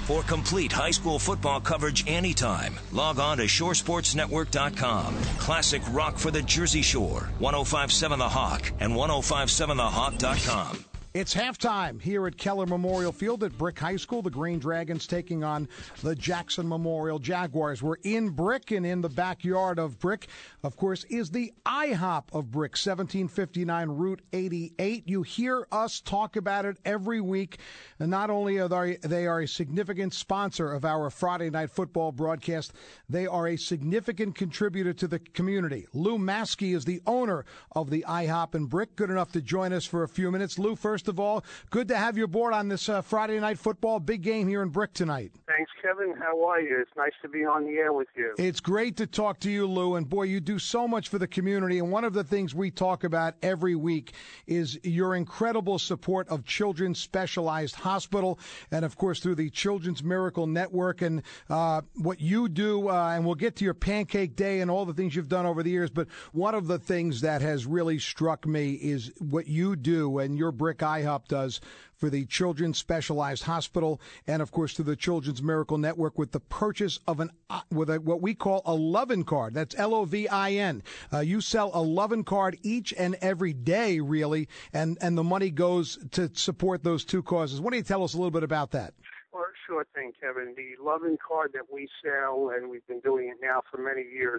For complete high school football coverage anytime, log on to shoresportsnetwork.com. Classic rock for the Jersey Shore, 105.7 The Hawk and 105.7thehawk.com. It's halftime here at Keller Memorial Field at Brick High School. The Green Dragons taking on the Jackson Memorial Jaguars. We're in Brick, and in the backyard of Brick, of course, is the IHOP of Brick, 1759 Route 88. You hear us talk about it every week. And not only are they a significant sponsor of our Friday night football broadcast, they are a significant contributor to the community. Lou Maskey is the owner of the IHOP in Brick. Good enough to join us for a few minutes. Lou, first of all, good to have you aboard on this Friday night football big game here in Brick tonight. Thanks, Kevin. How are you? It's nice to be on the air with you. It's great to talk to you, Lou. And boy, you do so much for the community. And one of the things we talk about every week is your incredible support of Children's Specialized Hospital, and of course through the Children's Miracle Network, and what you do. And we'll get to your Pancake Day and all the things you've done over the years. But one of the things that has really struck me is what you do and your Brick IHOP does for the Children's Specialized Hospital, and of course to the Children's Miracle Network with the purchase of what we call a Lovin' Card. That's Lovin. You sell a Lovin' Card each and every day, really, and the money goes to support those two causes. Why don't you tell us a little bit about that? Well, sure thing, Kevin. The Lovin' Card that we sell, and we've been doing it now for many years,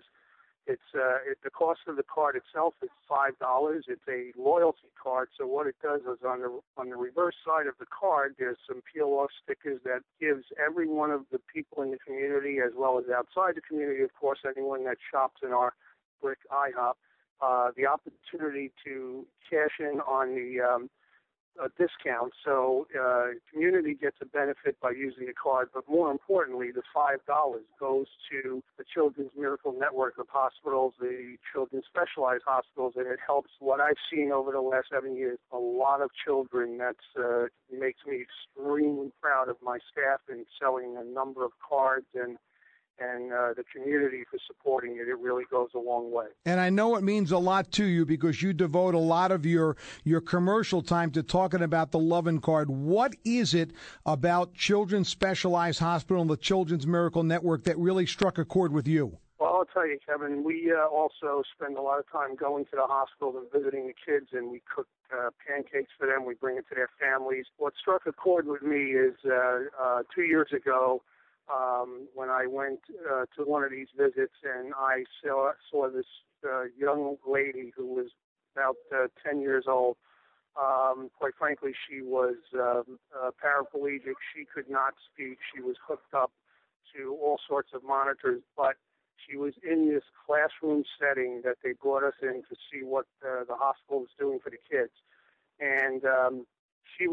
the cost of the card itself is $5. It's a loyalty card. So what it does is on the reverse side of the card, there's some peel-off stickers that gives every one of the people in the community, as well as outside the community, of course, anyone that shops in our Brick IHOP, the opportunity to cash in on the a discount. So community gets a benefit by using the card, but more importantly, the $5 goes to the Children's Miracle Network of hospitals, the Children's Specialized Hospitals, and it helps what I've seen over the last 7 years, a lot of children. That makes me extremely proud of my staff in selling a number of cards, and the community for supporting it. It really goes a long way. And I know it means a lot to you because you devote a lot of your commercial time to talking about the Lovin' Card. What is it about Children's Specialized Hospital and the Children's Miracle Network that really struck a chord with you? Well, I'll tell you, Kevin, we also spend a lot of time going to the hospital and visiting the kids, and we cook pancakes for them. We bring it to their families. What struck a chord with me is 2 years ago, when I went to one of these visits, and I saw this young lady who was about 10 years old. Quite frankly, she was paraplegic. She could not speak. She was hooked up to all sorts of monitors, but she was in this classroom setting that they brought us in to see what the hospital was doing for the kids. And she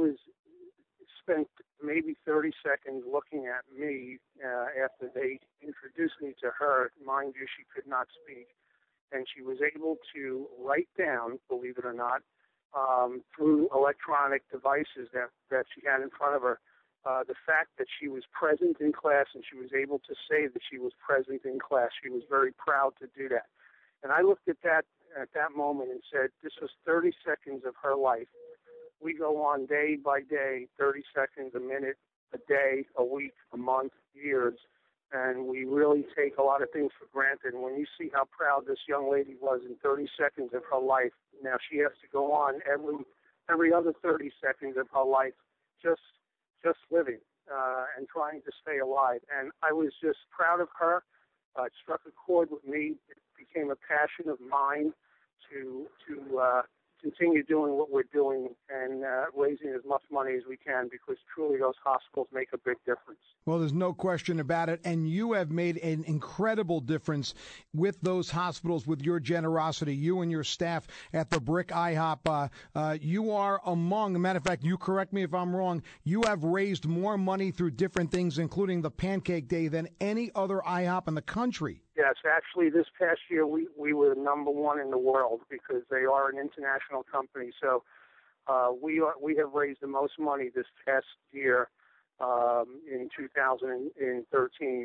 spent maybe 30 seconds looking at me after they introduced me to her. Mind you, she could not speak. And she was able to write down, believe it or not, through electronic devices that she had in front of her, the fact that she was present in class, and she was able to say that she was present in class. She was very proud to do that. And I looked at that moment and said, this was 30 seconds of her life. We go on day by day, 30 seconds, a minute, a day, a week, a month, years, and we really take a lot of things for granted. And when you see how proud this young lady was in 30 seconds of her life, now she has to go on every other 30 seconds of her life just living and trying to stay alive. And I was just proud of her. It struck a chord with me. It became a passion of mine to continue doing what we're doing and raising as much money as we can, because truly those hospitals make a big difference. Well, there's no question about it. And you have made an incredible difference with those hospitals with your generosity, you and your staff at the Brick IHOP. You are among, a matter of fact, you correct me if I'm wrong, you have raised more money through different things, including the Pancake Day, than any other IHOP in the country. Yes, actually, this past year we were number one in the world because they are an international company. So we have raised the most money this past year in 2013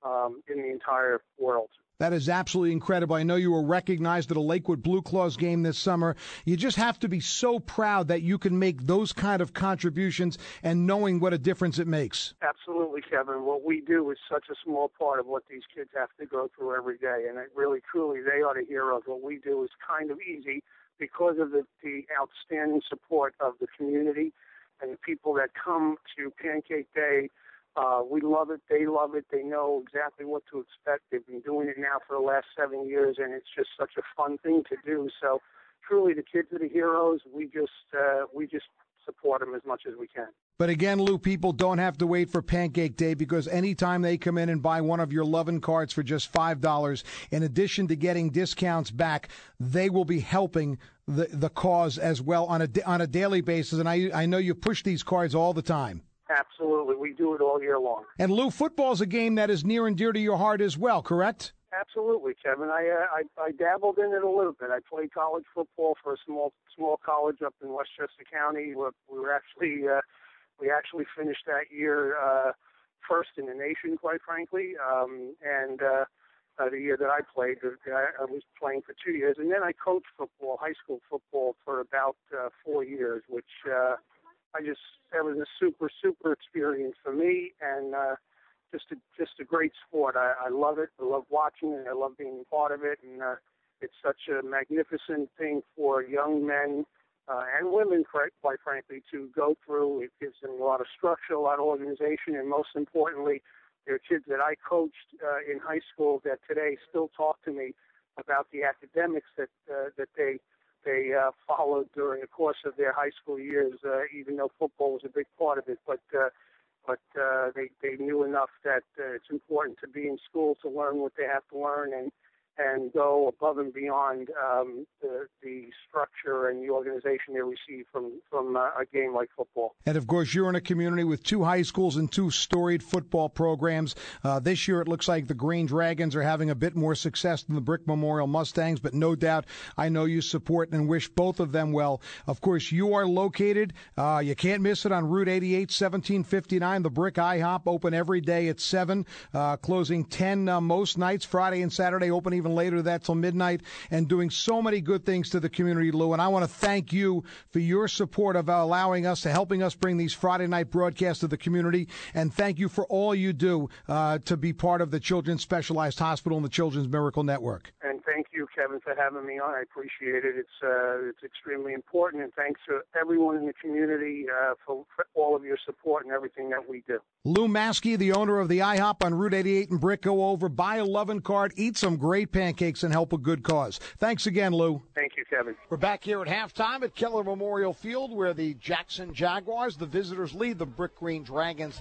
in the entire world. That is absolutely incredible. I know you were recognized at a Lakewood Blue Claws game this summer. You just have to be so proud that you can make those kind of contributions and knowing what a difference it makes. Absolutely, Kevin. What we do is such a small part of what these kids have to go through every day, and it really, truly, they are the heroes. What we do is kind of easy because of the outstanding support of the community and the people that come to Pancake Day. We love it. They love it. They know exactly what to expect. They've been doing it now for the last 7 years, and it's just such a fun thing to do. So, truly, the kids are the heroes. We just support them as much as we can. But again, Lou, people don't have to wait for Pancake Day because anytime they come in and buy one of your Lovin' cards for just $5, in addition to getting discounts back, they will be helping the cause as well on a daily basis. And I know you push these cards all the time. Absolutely. We do it all year long. And, Lou, football's a game that is near and dear to your heart as well, correct? Absolutely, Kevin. I dabbled in it a little bit. I played college football for a small college up in Westchester County. We actually finished that year first in the nation, quite frankly. And the year that I played, I was playing for 2 years. And then I coached football, high school football, for about 4 years, which that was a super experience for me, and just a great sport. I love it. I love watching it. I love being part of it, and it's such a magnificent thing for young men and women, quite frankly, to go through. It gives them a lot of structure, a lot of organization, and most importantly, there are kids that I coached in high school that today still talk to me about the academics that they followed during the course of their high school years, even though football was a big part of it. But they knew enough that it's important to be in school to learn what they have to learn and go above and beyond the structure and the organization they receive from a game like football. And, of course, you're in a community with 2 high schools and 2 storied football programs. This year it looks like the Green Dragons are having a bit more success than the Brick Memorial Mustangs, but no doubt I know you support and wish both of them well. Of course, you are located, you can't miss it, on Route 88, 1759, the Brick IHOP, open every day at 7, closing 10 most nights, Friday and Saturday, open even later that till midnight, and doing so many good things to the community, Lou. And I want to thank you for your support of helping us bring these Friday night broadcasts to the community, and thank you for all you do to be part of the Children's Specialized Hospital and the Children's Miracle Network. And thank you, Kevin, for having me on. I appreciate it. It's extremely important, and thanks to everyone in the community for all of your support and everything that we do. Lou Maskey, the owner of the IHOP on Route 88 in Brick. Go over, buy a Lovin' card, eat some great pancakes, and help a good cause. Thanks again, Lou. Thank you, Kevin. We're back here at halftime at Keller Memorial Field, where the Jackson Jaguars, the visitors, lead the Brick Green Dragons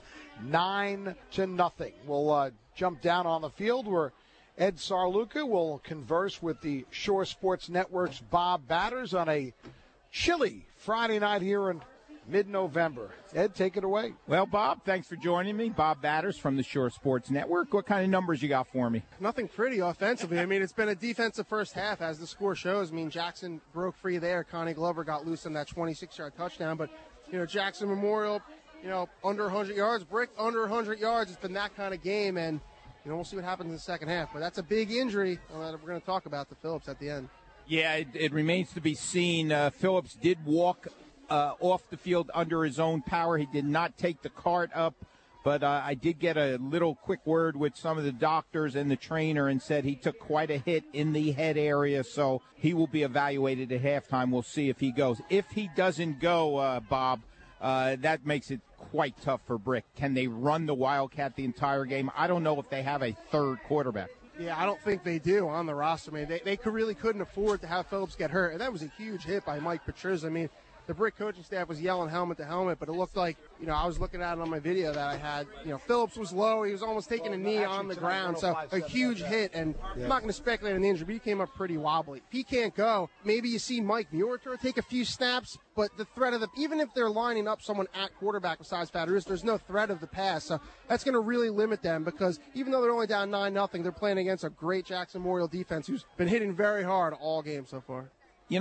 9-0. We'll jump down on the field where Ed Sarluca will converse with the Shore Sports Network's Bob Batters on a chilly Friday night here in mid-November. Ed, take it away. Well, Bob, thanks for joining me. Bob Batters from the Shore Sports Network. What kind of numbers you got for me? Nothing pretty offensively. I mean, it's been a defensive first half, as the score shows. I mean, Jackson broke free there. Connie Glover got loose on that 26-yard touchdown. But, Jackson Memorial, under 100 yards. Brick, under 100 yards. It's been that kind of game, and, we'll see what happens in the second half. But that's a big injury that we're going to talk about to Phillips at the end. Yeah, it remains to be seen. Phillips did walk off the field under his own power. He did not take the cart up, but I did get a little quick word with some of the doctors and the trainer and said he took quite a hit in the head area, so he will be evaluated at halftime. We'll see if he goes. If he doesn't go, Bob, that makes it quite tough for Brick. Can they run the Wildcat the entire game? I don't know if they have a third quarterback. Yeah, I don't think they do on the roster. I mean, they really couldn't afford to have Phillips get hurt, and that was a huge hit by Mike Patrizza. I mean, the Brick coaching staff was yelling helmet to helmet, but it looked like, I was looking at it on my video that I had, Phillips was low. He was almost taking a knee on the ground, so a huge hit, and I'm not going to speculate on the injury, but he came up pretty wobbly. If he can't go, maybe you see Mike Muirter take a few snaps, but the threat of even if they're lining up someone at quarterback besides Batters, there's no threat of the pass, so that's going to really limit them, because even though they're only down 9-0, they're playing against a great Jackson Memorial defense who's been hitting very hard all game so far.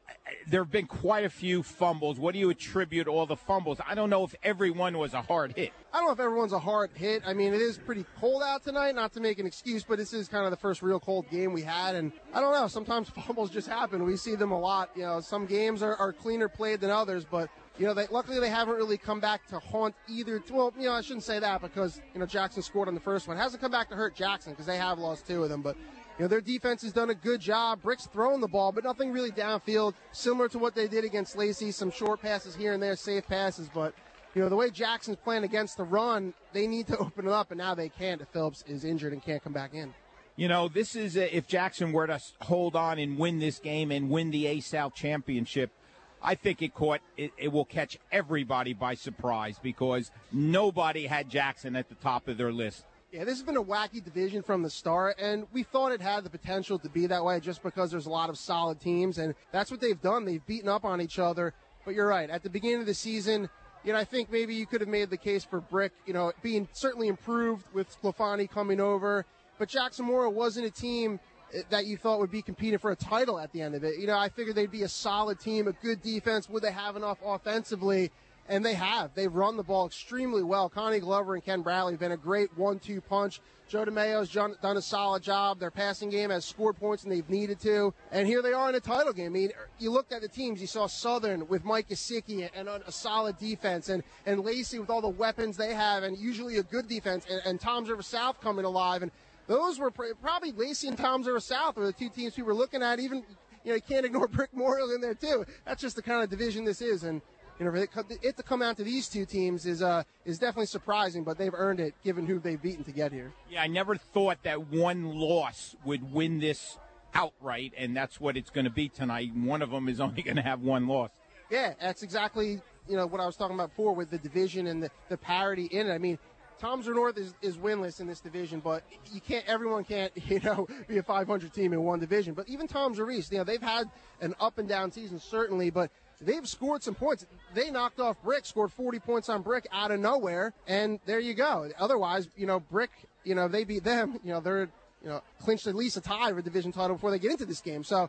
there have been quite a few fumbles. What do you attribute all the fumbles? I don't know if everyone was a hard hit. I don't know if everyone's a hard hit. I mean, it is pretty cold out tonight, not to make an excuse, but this is kind of the first real cold game we had. And I don't know, sometimes fumbles just happen. We see them a lot. Some games are cleaner played than others, but luckily they haven't really come back to haunt either. Well, I shouldn't say that because, Jackson scored on the first one. It hasn't come back to hurt Jackson because they have lost 2 of them, but their defense has done a good job. Brick's throwing the ball, but nothing really downfield, similar to what they did against Lacey. Some short passes here and there, safe passes. But, the way Jackson's playing against the run, they need to open it up, and now they can't if Phillips is injured and can't come back in. This is if Jackson were to hold on and win this game and win the A-South championship, I think it will catch everybody by surprise because nobody had Jackson at the top of their list. Yeah, this has been a wacky division from the start, and we thought it had the potential to be that way just because there's a lot of solid teams, and that's what they've done. They've beaten up on each other. But you're right. At the beginning of the season, I think maybe you could have made the case for Brick, being certainly improved with Sclafani coming over. But Jackson Mora wasn't a team that you thought would be competing for a title at the end of it. I figured they'd be a solid team, a good defense. Would they have enough offensively? And they have. They've run the ball extremely well. Connie Glover and Ken Bradley have been a great 1-2 punch. Joe DeMayo's done a solid job. Their passing game has scored points and they've needed to. And here they are in a title game. I mean, you looked at the teams. You saw Southern with Mike Gesicki and a solid defense. And Lacey with all the weapons they have and usually a good defense. And Toms River South coming alive. And those were probably Lacey and Toms River South were the 2 teams we were looking at. Even, you can't ignore Brick Memorial in there too. That's just the kind of division this is. And for it to come out to these 2 teams is definitely surprising, but they've earned it given who they've beaten to get here. Yeah, I never thought that one loss would win this outright, and that's what it's going to be tonight. One of them is only going to have 1 loss. Yeah, that's exactly what I was talking about before with the division and the parity in it. I mean, Toms River North is winless in this division, but everyone can't, be a 500 team in one division. But even Toms River East, they've had an up and down season certainly, but they've scored some points. They knocked off Brick, scored 40 points on Brick out of nowhere, and there you go. Otherwise, Brick, they beat them. They're, clinched at least a tie for a division title before they get into this game. So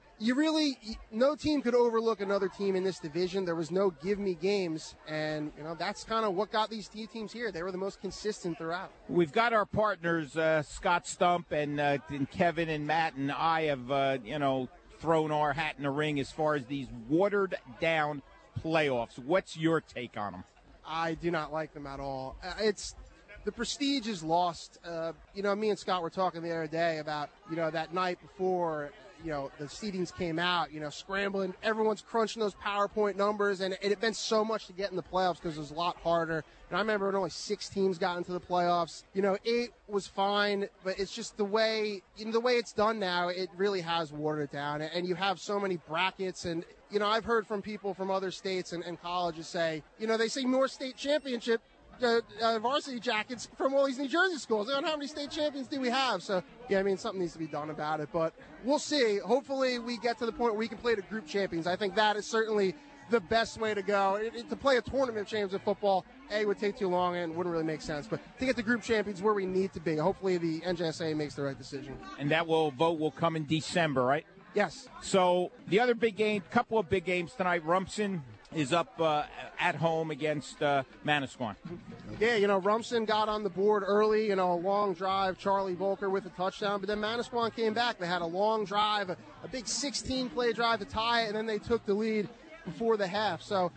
no team could overlook another team in this division. There was no give-me games, and, that's kind of what got these teams here. They were the most consistent throughout. We've got our partners, Scott Stump and Kevin and Matt and I have, thrown our hat in the ring as far as these watered-down playoffs. What's your take on them? I do not like them at all. The prestige is lost. Me and Scott were talking the other day about, that night before, the seedings came out, scrambling. Everyone's crunching those PowerPoint numbers, and it meant so much to get in the playoffs because it was a lot harder. And I remember when only 6 teams got into the playoffs. 8 was fine, but it's just the way it's done now, it really has watered it down. And you have so many brackets, and, I've heard from people from other states and colleges say, they say more state championship varsity jackets from all these New Jersey schools. How many state champions do we have? So, something needs to be done about it. But we'll see. Hopefully we get to the point where we can play the group champions. I think that is certainly the best way to go. To play a tournament of champions of football, would take too long and wouldn't really make sense. But to get the group champions where we need to be, hopefully the NJSA makes the right decision. And that vote will come in December, right? Yes. So the other couple of big games tonight, Rumson is up at home against Manasquan. Yeah, Rumson got on the board early, a long drive, Charlie Volker with a touchdown, but then Manasquan came back. They had a long drive, a big 16-play drive to tie it, and then they took the lead before the half. So,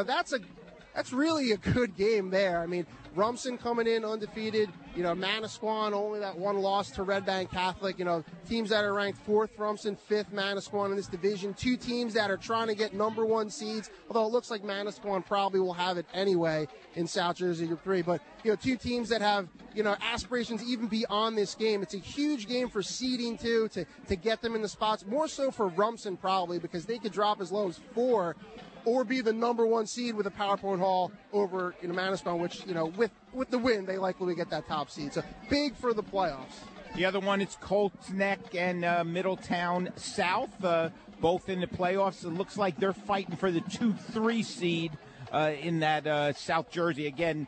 that's really a good game there. I mean, Rumson coming in undefeated, Manasquan only that 1 loss to Red Bank Catholic, teams that are ranked 4th Rumson, 5th Manasquan in this division, 2 teams that are trying to get number 1 seeds, although it looks like Manasquan probably will have it anyway in South Jersey Group 3, but, 2 teams that have, aspirations even beyond this game. It's a huge game for seeding, too, to get them in the spots, more so for Rumson probably, because they could drop as low as 4 or be the number 1 seed with a PowerPoint haul over Manasquan, which, with the win, they likely will get that top seed. So big for the playoffs. The other one is Colts Neck and Middletown South, both in the playoffs. It looks like they're fighting for the 2-3 seed in that South Jersey. Again,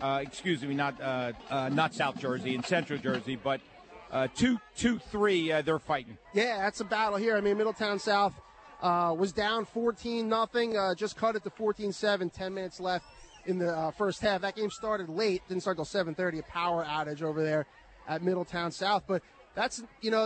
not South Jersey, in Central Jersey, but 2-3, they're fighting. Yeah, that's a battle here. I mean, Middletown South, was down 14-0, just cut it to 14-7, 10 minutes left in the first half. That game started late, didn't start till 7:30, a power outage over there at Middletown South. But that's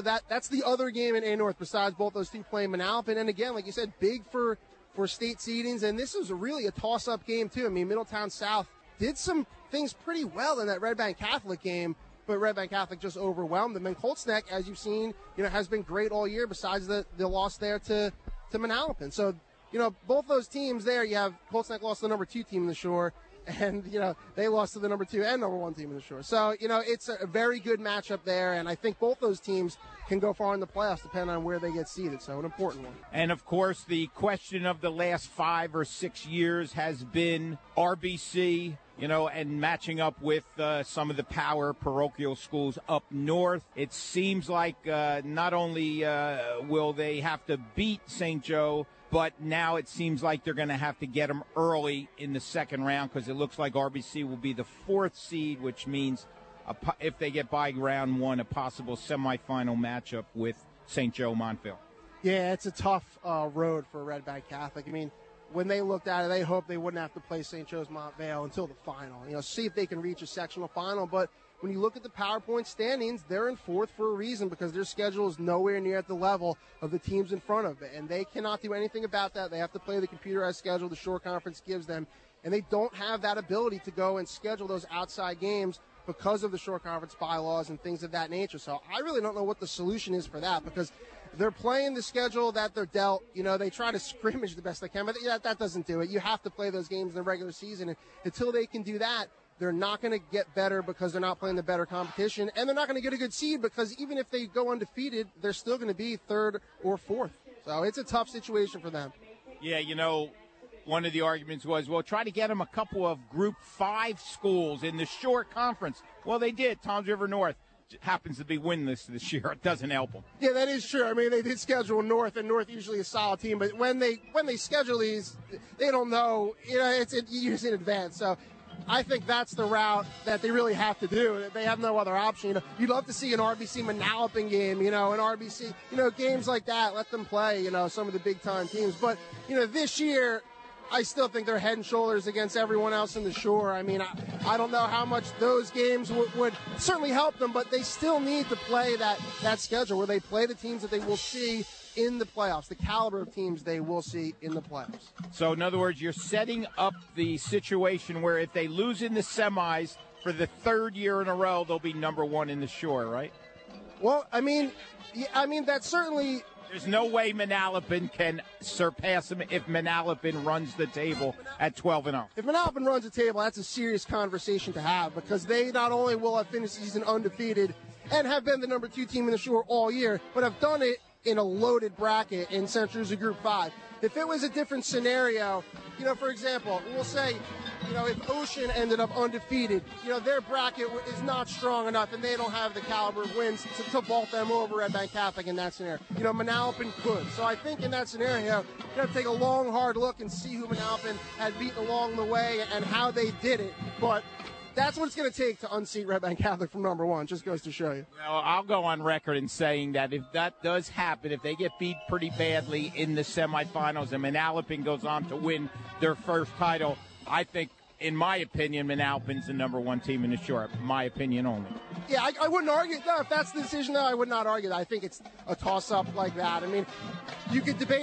the other game in A North besides both those two playing Manalapan. And again, like you said, big for state seedings. And this was really a toss-up game too. I mean, Middletown South did some things pretty well in that Red Bank Catholic game, but Red Bank Catholic just overwhelmed them. And Colts Neck, as you've seen, has been great all year besides the loss there to Manalapan. So, both those teams there, you have Colts Neck lost to the number 2 team in the Shore, and, they lost to the number 2 and number 1 team in the Shore. So, it's a very good matchup there, and I think both those teams can go far in the playoffs depending on where they get seeded. So, an important one. And, of course, the question of the last 5 or 6 years has been RBC, and matching up with some of the power parochial schools up north. It seems like not only will they have to beat St. Joe, but now it seems like they're going to have to get them early in the second round because it looks like RBC will be the 4th seed, which means if they get by round 1, a possible semifinal matchup with St. Joe Montville. Yeah, it's a tough road for Red Bank Catholic. I mean, when they looked at it, they hoped they wouldn't have to play St. Joe's Montvale until the final. See if they can reach a sectional final. But when you look at the PowerPoint standings, they're in 4th for a reason because their schedule is nowhere near at the level of the teams in front of it. And they cannot do anything about that. They have to play the computerized schedule the Shore Conference gives them. And they don't have that ability to go and schedule those outside games because of the Shore Conference bylaws and things of that nature. So I really don't know what the solution is for that because they're playing the schedule that they're dealt. They try to scrimmage the best they can, but that doesn't do it. You have to play those games in the regular season. And until they can do that, they're not going to get better because they're not playing the better competition. And they're not going to get a good seed because even if they go undefeated, they're still going to be 3rd or 4th. So it's a tough situation for them. Yeah, one of the arguments was, well, try to get them a couple of Group 5 schools in the Shore Conference. Well, they did. Toms River North happens to be winless this year. It doesn't help them. Yeah, that is true. I mean, they did schedule North, and North usually a solid team. But when they schedule these, they don't know. It's years in advance. So I think that's the route that they really have to do. They have no other option. You'd love to see an RBC Manalapan game, an RBC, games like that. Let them play, some of the big-time teams. But, this year, I still think they're head and shoulders against everyone else in the Shore. I mean, I don't know how much those games would certainly help them, but they still need to play that schedule where they play the teams that they will see in the playoffs, the caliber of teams they will see in the playoffs. So, in other words, you're setting up the situation where if they lose in the semis for the 3rd year in a row, they'll be number 1 in the Shore, right? Well, I mean, that's certainly... There's no way Manalapan can surpass them if Manalapan runs the table at 12-0. If Manalapan runs the table, that's a serious conversation to have because they not only will have finished the season undefeated and have been the number 2 team in the Shore all year, but have done it in a loaded bracket in Central Jersey Group 5. If it was a different scenario, for example, we'll say, if Ocean ended up undefeated, their bracket is not strong enough and they don't have the caliber of wins to vault them over Red Bank Catholic in that scenario. Manalapan could. So I think in that scenario, you have to take a long, hard look and see who Manalapan had beaten along the way and how they did it. But that's what it's going to take to unseat Red Bank Catholic from number 1. Just goes to show you. Well, I'll go on record in saying that if that does happen, if they get beat pretty badly in the semifinals and Manalapan goes on to win their first title, I think, in my opinion, Manalapan's the number 1 team in the Shore. My opinion only. Yeah, I wouldn't argue. No, if that's the decision, though, I would not argue that. I think it's a toss-up like that. I mean, you could debate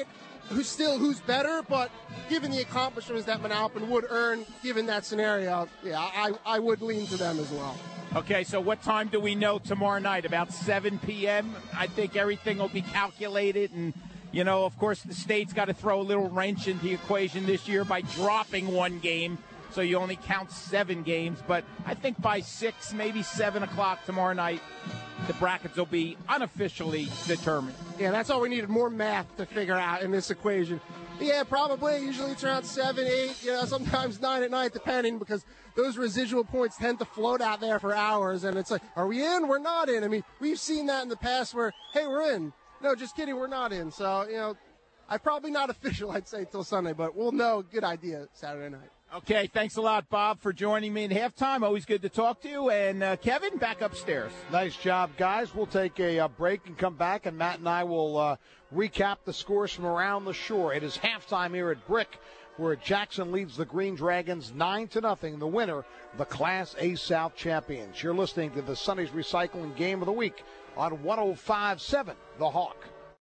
who's better, but given the accomplishments that Manalapan would earn, given that scenario, yeah, I would lean to them as well. Okay, so what time do we know tomorrow night? About 7 p.m.? I think everything will be calculated, and, of course, the state's got to throw a little wrench into the equation this year by dropping 1 game, so you only count 7 games. But I think by 6, maybe 7 o'clock tomorrow night, the brackets will be unofficially determined. Yeah, that's all we needed, more math to figure out in this equation. Yeah, probably. Usually it's around 7, 8, sometimes 9 at night, depending, because those residual points tend to float out there for hours, and it's like, are we in? We're not in. I mean, we've seen that in the past where, hey, we're in. No, just kidding, we're not in. So, I'm probably not official, I'd say, till Sunday, but we'll know. Good idea Saturday night. Okay, thanks a lot, Bob, for joining me at halftime. Always good to talk to you. And Kevin, back upstairs. Nice job, guys. We'll take a break and come back, and Matt and I will recap the scores from around the shore. It is halftime here at Brick, where Jackson leads the Green Dragons 9-0, the winner, the Class A South champions. You're listening to the Sonny's Recycling Game of the Week on 105.7 The Hawk.